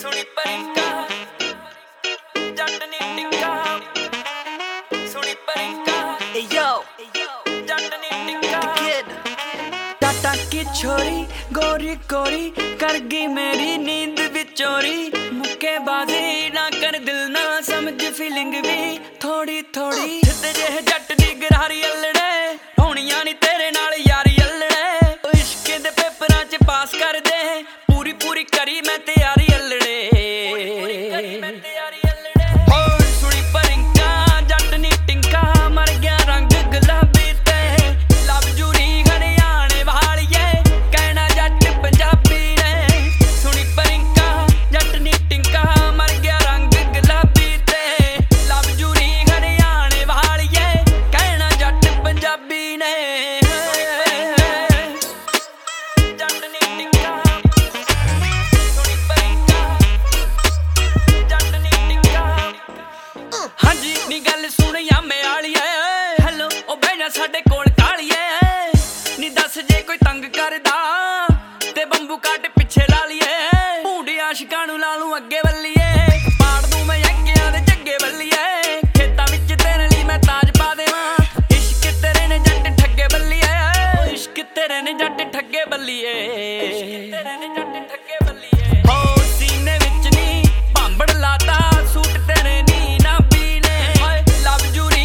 ਸੁਣੀ ਪਰਿੰਕਾ ਜੱਟ ਨੀ ਟਿੰਕਾ ਸੁਣੀ ਪਰਿੰਕਾ ਏ ਯੋ ਜੱਟ ਨੀ ਟਿੰਕਾ टाटा की छोरी गोरी कोरी कर गई मेरी नींद बिचोरी मुक्केबाजी ना कर दिल ना समझ फीलिंग भी थोड़ी थोड़ी सिद्धे जेह जट दी गरारी अल्लड़े होनियां नी तेरे नाल यारी अल्लड़े इश्क दे पेपरां च पास कर दे पूरी पूरी करी मैं तैयारी अल्लड़े सुनी परिंका जट नी टिंका मर गया रंग गुलाबी ते लब जूरी ਸਾਡੇ ਕੋਲ ਕਾਲੀਏ ਨੀ ਦੱਸ ਜੇ ਕੋਈ ਤੰਗ ਕਰਦਾ ਤੇ ਬੰਬੂ ਕੱਟ ਪਿੱਛੇ ਲਾ ਲਈਏ ਭੂੰਡੇ ਆਸ਼ਿਕਾਂ ਨੂੰ ਲਾ ਲੂੰ ਅੱਗੇ ਵੱਲੀਏ ਪਾੜ ਦੂੰ ਮੈਂ ਅੱਗਿਆਂ ਦੇ ਝੱਗੇ ਵੱਲੀਏ ਖੇਤਾਂ ਵਿੱਚ ਤੇਰੇ ਲਈ ਮੈਂ ਤਾਜ ਪਾ ਦੇਵਾਂ ਇਸ਼ਕ ਤੇਰੇ ਨੇ ਜੱਟ ਠੱਗੇ ਵੱਲੀਏ ਇਸ਼ਕ ਤੇਰੇ ਨੇ ਜੱਟ ਠੱਗੇ ਵੱਲੀਏ ਤੇਰੇ ਨੇ ਜੱਟ ਠੱਗੇ ਵੱਲੀਏ ਹੋ ਸੀਨੇ ਵਿੱਚ ਨੀ ਭਾਂਬੜ ਲਾਤਾ ਸੂਟ ਤੇਰੇ ਨੀ ਨਾ ਬੀਨੇ ਲਵ ਜੂਰੀ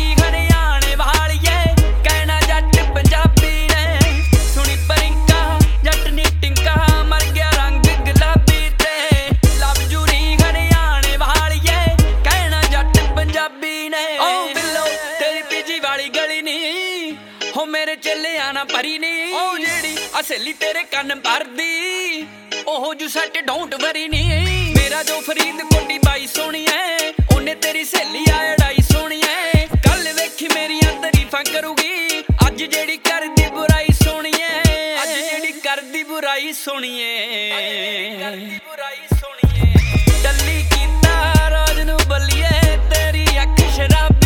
हो मेरे चले आना परी नी ओ जेड़ी असली तेरे कन्न भरदी ओहो जू सट डोंट वरी नी मेरा जो फरीद कोटी बाई सोनी है ओने तेरी सहेली आड़ाई सोनी है कल वेखी मेरियां तारीफां करूगी अज जेड़ी करदी बुराई सोनी है अज जेड़ी करदी बुराई सोनी है टल्ली कीता राज नू बलिए तेरी अख शराब